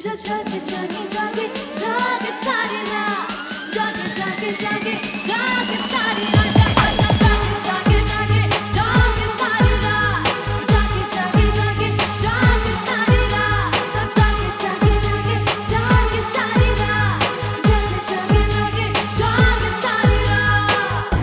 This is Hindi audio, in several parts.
जागे जागे जागे जागे सारी रात, जागे जागे जागे जागे सारी रात, जागे जागे जागे सारी रात, जागे जागे जागे जागे सारी रात, जागे जागे जागे जागे सारी रात, जागे जागे जागे जागे सारी रात।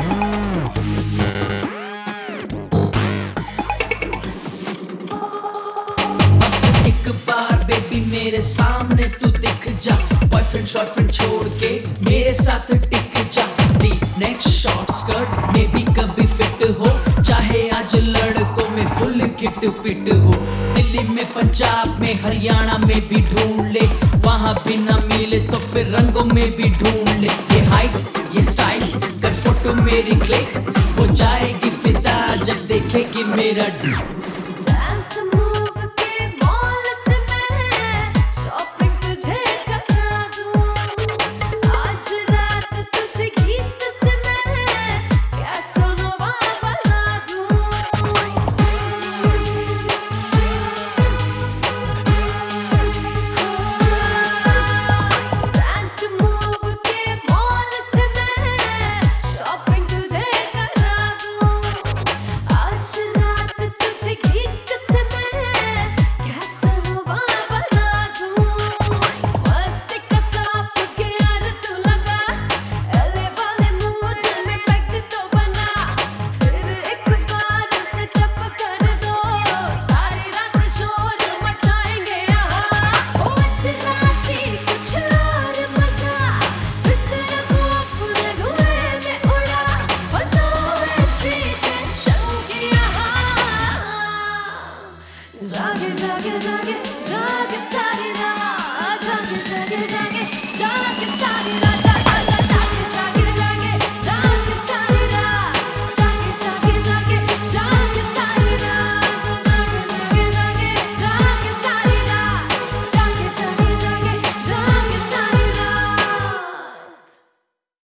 बस एक बार बेबी मेरे सामने तू दिख जा, बॉयफ्रेंड शॉर्टफ्रेंड छोड़ के मेरे साथ टिक जा। दी नेक्स्ट शॉर्ट स्कर्ट में भी कभी फिट हो, चाहे आज लड़कों में फुल किट पिट हो। दिल्ली में पंजाब में हरियाणा में भी ढूंढ ले, वहाँ भी ना मिले तो फिर रंगों में भी ढूंढ ले। ये हाइट ये स्टाइल कर फोटो मेरी क्लिक हो जाएगी फिदा जब देखेगी मेरा